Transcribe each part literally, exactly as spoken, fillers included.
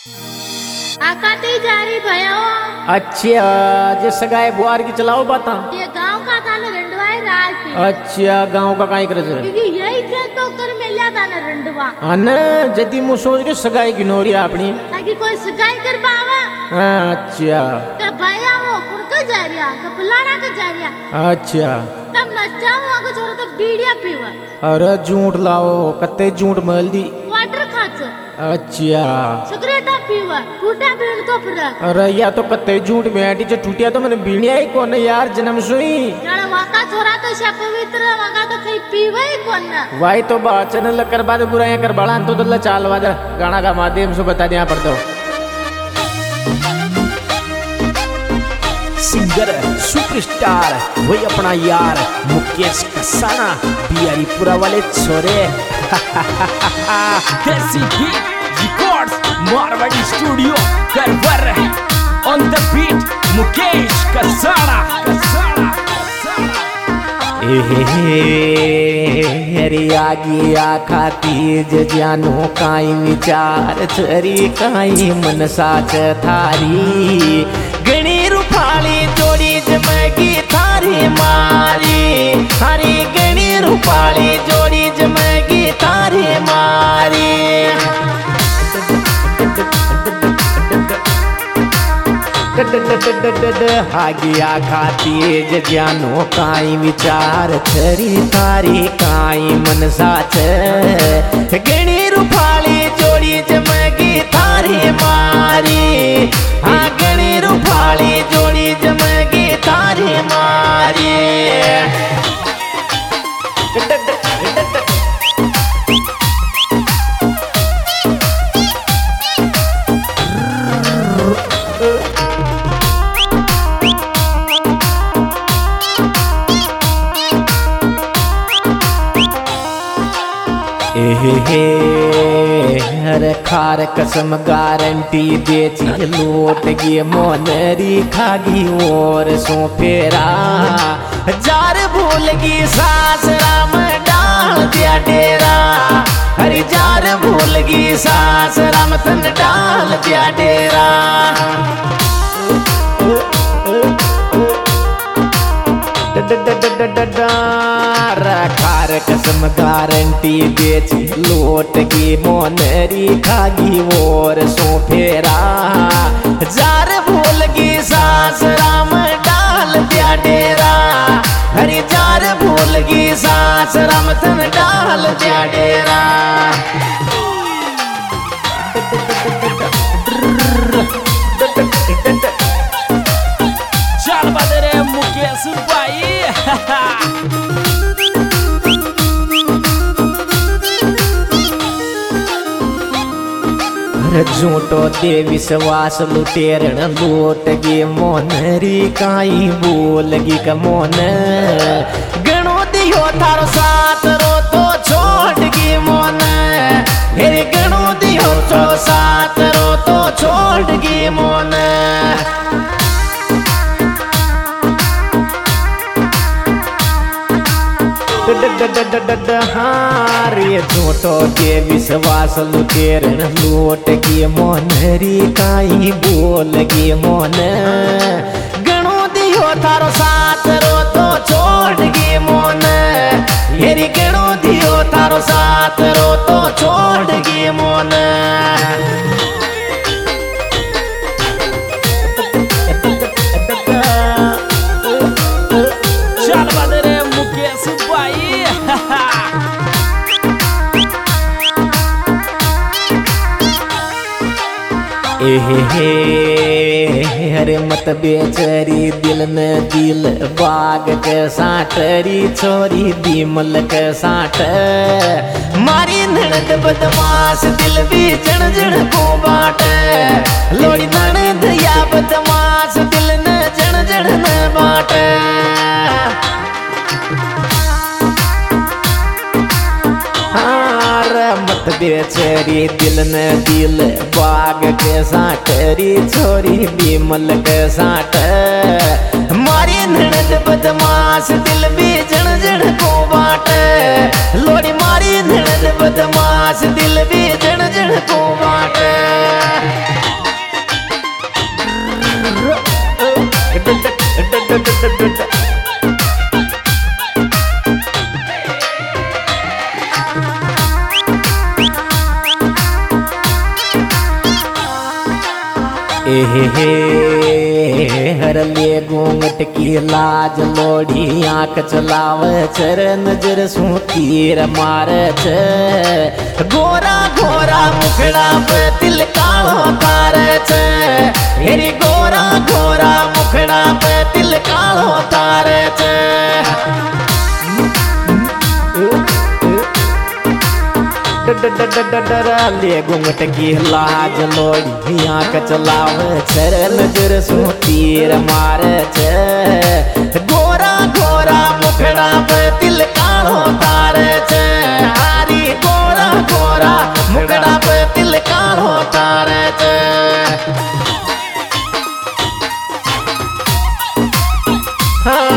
आकाती जा रही भयो। अच्छा जे सगाई बुआर की चलाओ बाता। ये गांव का था ना रंडवाई राज की। अच्छा गांव का काई करे छे? क्योंकि यही थे तो कर मिला था ना रंडवा। अन जदी मु सोच के सगाई की नोरी अपनी ताकि कोई सगाई कर पावा। अच्छा का भैया वो कुड़का जा रिया का फलाना का जा रिया। अच्छा तब नचाओ आगे छोरो तो बीड़िया पीवा। अरे झूठ लाओ कत्ते झूठ मल दी। वाटर खाच। अच्छा सिगरेटा पीवा टूटा बीड़ तो फिर। अरे या तो कत्ते झूठ बैठी जो टूटिया तो मैंने बीड़िया ही कौन यार जन्म सुई। जड़ा वाका छोरा तो शा पवित्र वाका तो कहीं पीवा ही कौन ना। वाई तो बात चैनल कर बाद बुराइयां कर बड़ा तो दल्ला चाल वादा गाना का माध्यम से बता दिया पड़ दो। सिंगर सुपरस्टार वही अपना यार मुकेश कसाना बिहारीपुरा वाले छोरे। देसी बीट रिकॉर्ड्स मारवाड़ी स्टूडियो करवर on the beat Mukesh Kasana Kasana अरे आगे आखा तीज जानो काई विचार छरी काई मन साच थारी गणी रूपाली जोड़ी जमगी थारी मारी हरी गणी रूपाली जोड़ी जमगी थारी मारी हागिया खाती जानो काई विचार छरी थारी काई मन साच गणी रूपाली जोड़ी जमगी थारी मारी हाँ गणी रूपाली जोड़ी जमगी थारी मारी। हर खार कसम गारंटी बेची लोट गे मोनरी खागी और सो फेरा जार भूल गी सास राम डाल दिया डेरा हरी जार भूल गी सास राम तन डाल दिया डेरा। खार कसम गारंटी बेच लोट की मोनरी खागी और सो फेरा जार भूल गी सास राम डाल दिया डेरा हरी जार भूल गी सास राम तन डाल दिया डेरा। चल बदरे मुकेश भाई झूठो दे विश्वास लुटेरण लूट गे मोनरी काई बोल गी कमोन गणो दियो थारो साथ रो तो छोड़ गी मोन हेरे गणो दियो तो साथ रो तो छोड़ गी मोन। हारे झूठो के विश्वास लुटेरण लूट गे मोनरी काई बोल गे मोन गणो दियो थारो साथ रो तो छोड़ गे मोन हेरी गणो दियो थारो साथ रो तो छोड़ गे मोन। चल बदरे मुकेश भाई हरे मत बेचरी दिल में दिल बाग के साटरी छोरी बीमल के साट मारी ननद बदमाश दिल भी जण जण को बाट लोड़ी ननद या बदमाश दिल न जण जण न बाट। मत बेचरी दिल न दिल बाग के साटरी छोरी बीमल के साट मारी ननद बदमाश दिल भी जण जण को बाट लोड़ी मारी ननद बदमाश दिल भी जण जण को बाट। एहे हर ले घूंघट की लाज लोड़ी आंख चलावे चर नजर सू तीर मारे छ गोरा गोरा मुखड़ा पे तिल कालो तारे छ हेरी गोरा गोरा मुखड़ा पे तिल कालो तारे छ ले घूंघट की लाज लोड़ी आंख चलावे छर नजर सू तीर मारे छ गोरा गोरा मुखड़ा पे तिल कालो तारे छ हारी गोरा गोरा मुखड़ा पे तिल कालो तारे छ हाँ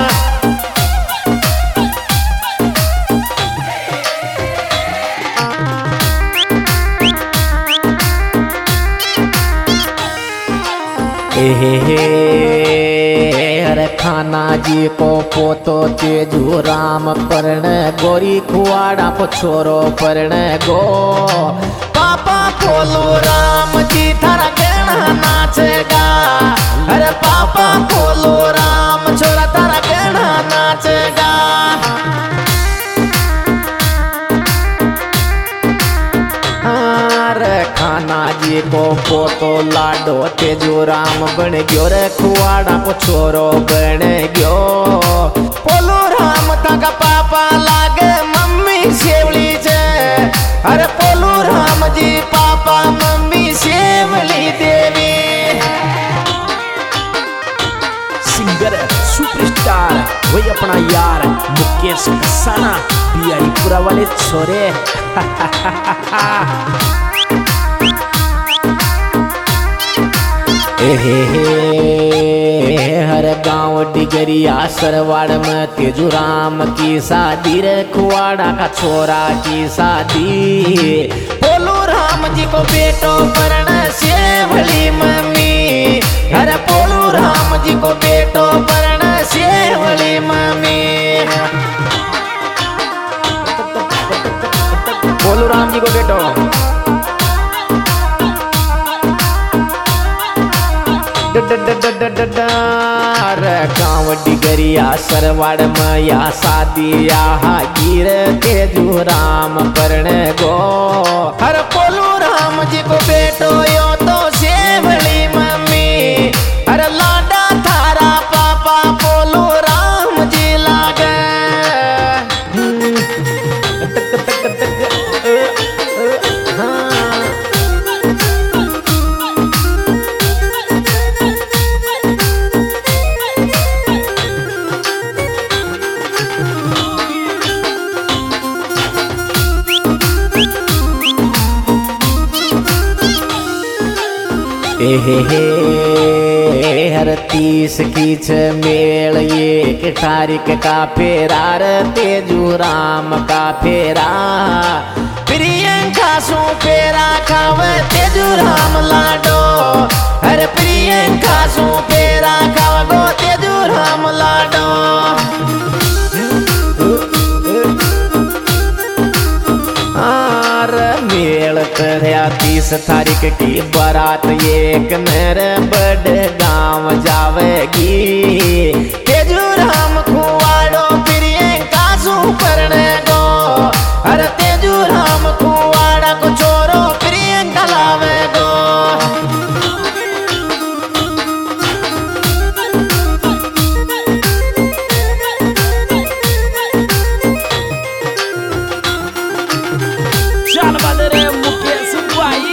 एहे हर खाना जी को पोतो तेजू राम परण गोरी खुआड़ा को छोरो परण गो पापा बोलो राम जी थारा गहना नाचेगा अरे पापा बोलो राम छोरा थारा गहना नाचेगा खाना जी को पोतो लाडो तेजू राम बन गयो रे खुआड़ा को छोरो बन गयो पोलो राम ताका पापा लागे मम्मी सेवली छे अरे पोलो Ram ji papa mummy Sevli Devi singer superstar वही अपना यार मुकेश कसाना बिहारीपुरा वाले छोरे एहे हर गांव डिगरिया सरवाड़ में तेजू राम की शादी रे खुआड़ा का छोरा की शादी बोलो राम जी को बेटो परण सेवली मम्मी अरे बोलो राम जी को बेटो परण सेवली मम्मी बोलो राम जी को बेटो गाँव डिगरिया सरवाड़ मया शादी गिर तेजू राम परण गो हर बोलो राम जी को बेटो यो तो सेवली मम्मी हर लाडा थारा पापा बोलो राम जी लागे एहे हर तीस की छ मेल ये तारीख का फेरा रे तेजू राम का फेरा प्रियंका सो फेरा खावे तेजू राम लाडो हर प्रियंका सो फेरा खावे गो तेजू राम लाडो मेल तरया तीस तारीख की बारात एक नर बड़ गांव जावेगी तेजू राम खुआड़ो प्रियंका सू परण गो अरे तेजू राम खुआड़ा को छोरो प्रियंका लावे गो चल बदरे मुकेश भाई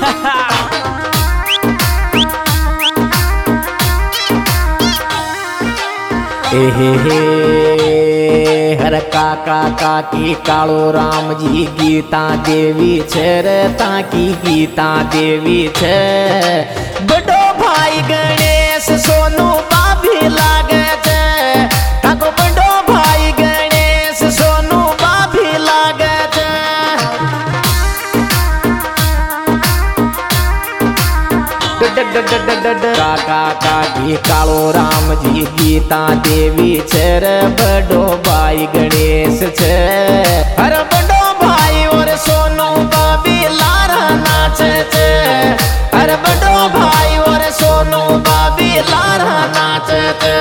एहे हर काका काकी कालो राम जी गीता देवी छरता की गीता देवी छे बड़ो भाई गणेश सोनू बाभी लागे छे ताको बड़ो भाई गणेश सोनू बाभी लागे छे काका काकी कालो राम जी गीता देवी छर बड़ो भाई गणेश छे हर बड़ो भाई और सोनू बाबी लारा नाच छे हर बड़ो भाई और सोनू बाबी लारा नाच छे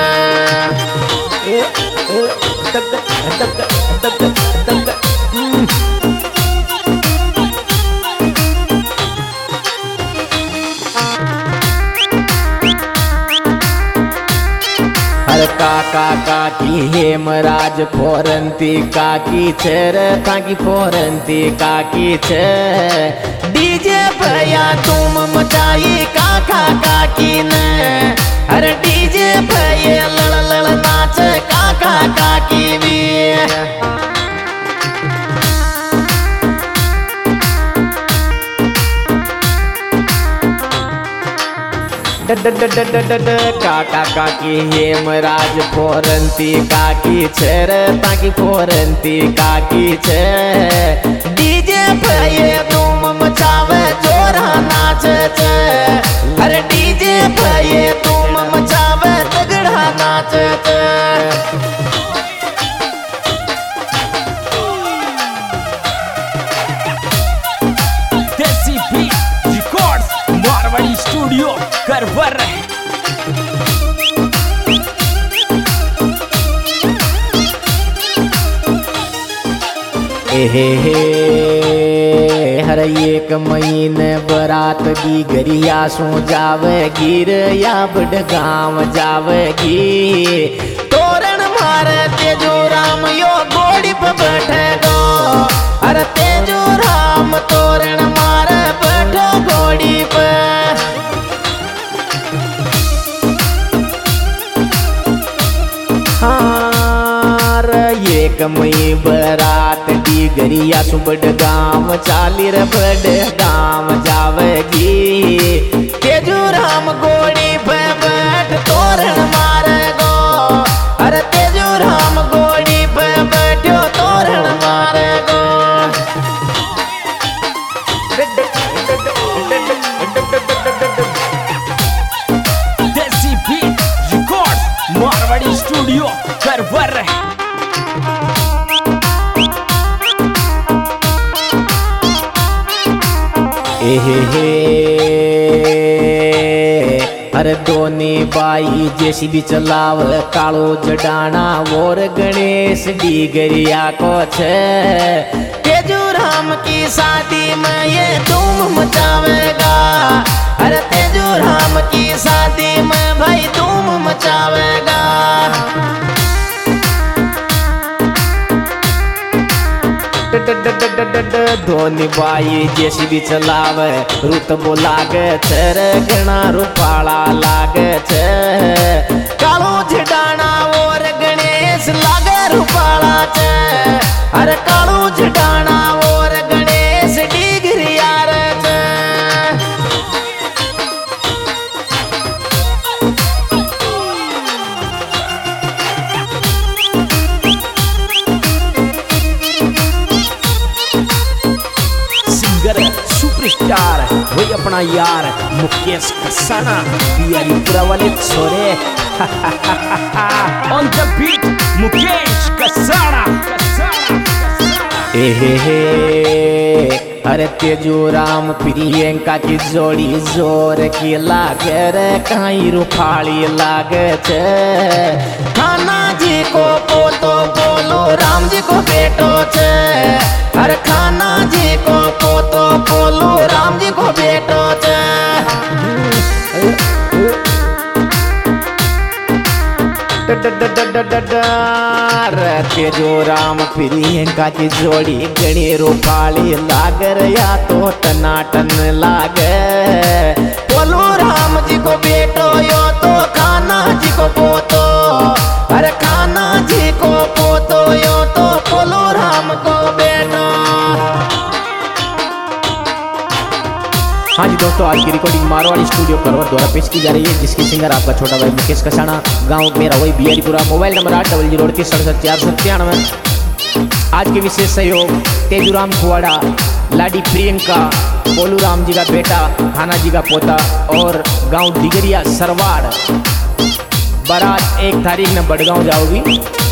तक तक तक तक काका काकी हेमराज फोरंती काकी छर काकी फोरंती काकी छे डीजे भैया तुम मचाई काका काकी ने अरे डीजे भैया लड़ लड़ नाच काका काकी भी काका काकी हेमराज फोरंती काकी छर ताकी फोरंती काकी छे डीजे भैया तुम मचावे जोरा नाच छे अरे डीजे भैया तुम मचावे तगड़ा नाच छे desi beat records Marwari studio करवर हे हे हर एक महीने बरात भी गरिया सो जावे गिर या बड़ गाँव जावेगी तोरण मारे तेजो राम यो घोड़ी पे बैठे गो अरे तेजो राम तोरण मारे बैठो घोड़ी पे हार एक मई बरात दी गरिया सुबड़ गाँव चाली रे बड़ गाँव जावेगी तेजू राम गोड़ी पे बैठ तोरण मारे गो अरे तेजू राम गोड़ी पे बैठो तोरण मारे गो desi beat records Marwari studio करवर हे हे अरे दोनी बाई जैसी भी चलाव कालो जडाना और गणेश डीगरिया को छे तेजू राम की शादी में ये धूम मचावेगा अरे तेजू राम की शादी में भाई धूम मचावेगा धोनी बाई जैसी भी चलावे रुतबो लागे छर गणा रूपाला लागे छे कालो झडाना और गणेश लागे रूपाला छे अरे कालो झडाना और गणेश डीगरिया रे छे सुपरस्टार वही अपना यार मुकेश कसाना बिहारीपुरा वाले छोरे on the beat Mukesh Kasana हे हे हे अरे तेजू राम प्रियंका की जोड़ी जोर की लागे रे कहीं रूपाली लागे छे खाना जी को पोतो बोलो राम जी को बेटो छे अरे खाना जी को पोतो बोलो राम जी को बेटो छे तेजो राम प्रियंका की जोड़ी गणी रूपाली लागर या तो टनाटन लागे बोलो राम जी को बेटो यो तो खाना जी को पोतो अरे खाना जी को पोतो यो तो बोलो राम को बेटो। हाँ जी दोस्तों, आज की रिकॉर्डिंग मारवाड़ी स्टूडियो करवर द्वारा पेश की जा रही है, जिसकी सिंगर आपका छोटा भाई मुकेश कसाना, गांव मेरा वही बिहारीपुरा, मोबाइल नंबर आठ डबल जीरो अड़तीस सड़सठ चार सौ तिरानवे। आज के विशेष सहयोग तेजूराम कुवाड़ा, लाडी प्रियंका, बोलू राम जी का बेटा, खाना जी का पोता और गांव डिगरिया सरवाड़। बारात एक तारीख में बड़गांव जाओगी।